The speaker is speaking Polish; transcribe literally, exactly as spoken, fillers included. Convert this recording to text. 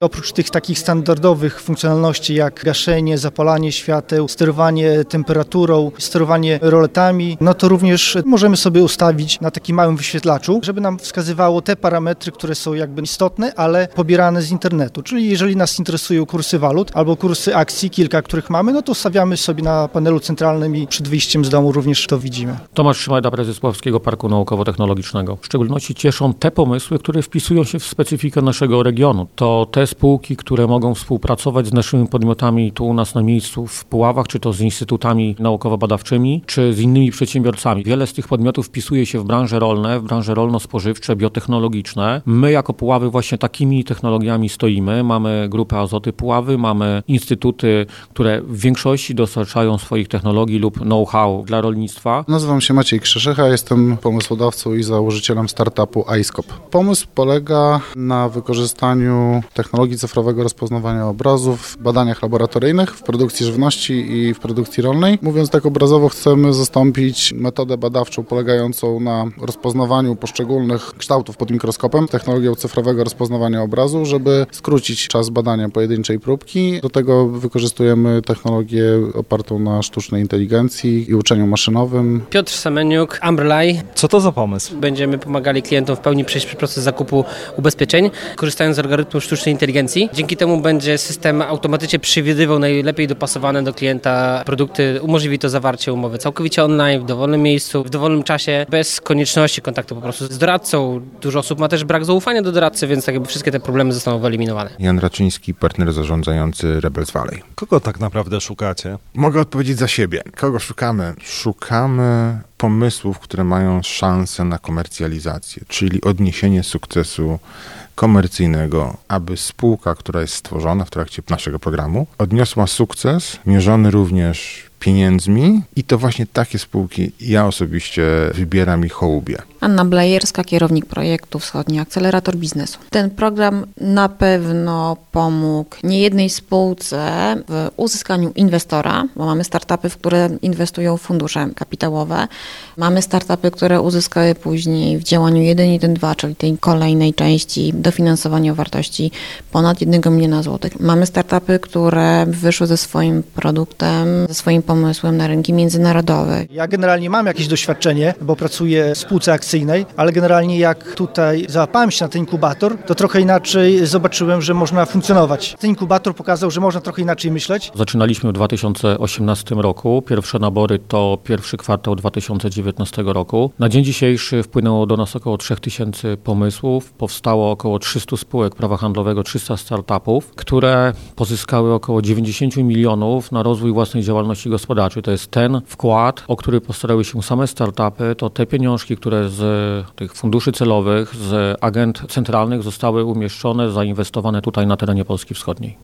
Oprócz tych takich standardowych funkcjonalności jak gaszenie, zapalanie świateł, sterowanie temperaturą, sterowanie roletami, no to również możemy sobie ustawić na takim małym wyświetlaczu, żeby nam wskazywało te parametry, które są jakby istotne, ale pobierane z internetu. Czyli jeżeli nas interesują kursy walut albo kursy akcji, kilka których mamy, no to ustawiamy sobie na panelu centralnym i przed wyjściem z domu również to widzimy. Tomasz Szymajda, prezes Puławskiego Parku Naukowo-Technologicznego. W szczególności cieszą te pomysły, które wpisują się w specyfikę naszego regionu. To te spółki, które mogą współpracować z naszymi podmiotami tu u nas na miejscu w Puławach, czy to z instytutami naukowo-badawczymi, czy z innymi przedsiębiorcami. Wiele z tych podmiotów wpisuje się w branże rolne, w branże rolno-spożywcze, biotechnologiczne. My jako Puławy właśnie takimi technologiami stoimy. Mamy grupę Azoty Puławy, mamy instytuty, które w większości dostarczają swoich technologii lub know-how dla rolnictwa. Nazywam się Maciej Krzyszycha, jestem pomysłodawcą i założycielem startupu iScope. Pomysł polega na wykorzystaniu technologii cyfrowego rozpoznawania obrazów w badaniach laboratoryjnych, w produkcji żywności i w produkcji rolnej. Mówiąc tak obrazowo, chcemy zastąpić metodę badawczą polegającą na rozpoznawaniu poszczególnych kształtów pod mikroskopem technologią cyfrowego rozpoznawania obrazu, żeby skrócić czas badania pojedynczej próbki. Do tego wykorzystujemy technologię opartą na sztucznej inteligencji i uczeniu maszynowym. Piotr Semeniuk, Umbrelay. Co to za pomysł? Będziemy pomagali klientom w pełni przejść przez proces zakupu ubezpieczeń, korzystając z algorytmu sztucznej inteligencji. Dzięki temu będzie system automatycznie przewidywał najlepiej dopasowane do klienta produkty. Umożliwi to zawarcie umowy całkowicie online, w dowolnym miejscu, w dowolnym czasie, bez konieczności kontaktu po prostu z doradcą. Dużo osób ma też brak zaufania do doradcy, więc tak jakby wszystkie te problemy zostaną wyeliminowane. Jan Raczyński, partner zarządzający Rebels Valley. Kogo tak naprawdę szukacie? Mogę odpowiedzieć za siebie. Kogo szukamy? Szukamy pomysłów, które mają szansę na komercjalizację, czyli odniesienie sukcesu komercyjnego, aby spółka, która jest stworzona w trakcie naszego programu, odniosła sukces mierzony również pieniędzmi i to właśnie takie spółki ja osobiście wybieram i hołubię. Anna Blajerska, kierownik projektu Wschodni Akcelerator Biznesu. Ten program na pewno pomógł niejednej spółce w uzyskaniu inwestora, bo mamy startupy, w które inwestują fundusze kapitałowe. Mamy startupy, które uzyskały później w działaniu jeden jeden dwa, czyli tej kolejnej części dofinansowania o wartości ponad jednego miliona złotych. Mamy startupy, które wyszły ze swoim produktem, ze swoim pomysłem na rynki międzynarodowe. Ja generalnie mam jakieś doświadczenie, bo pracuję w spółce akcyjnej, ale generalnie jak tutaj załapałem się na ten inkubator, to trochę inaczej zobaczyłem, że można funkcjonować. Ten inkubator pokazał, że można trochę inaczej myśleć. Zaczynaliśmy w dwa tysiące osiemnastym roku. Pierwsze nabory to pierwszy kwartał dwa tysiące dziewiętnastego roku. Na dzień dzisiejszy wpłynęło do nas około trzy tysiące pomysłów. Powstało około trzysta spółek prawa handlowego, trzysta startupów, które pozyskały około dziewięćdziesiąt milionów na rozwój własnej działalności gospodarczej. To jest ten wkład, o który postarały się same startupy. To te pieniążki, które z tych funduszy celowych, z agent centralnych zostały umieszczone, zainwestowane tutaj na terenie Polski Wschodniej.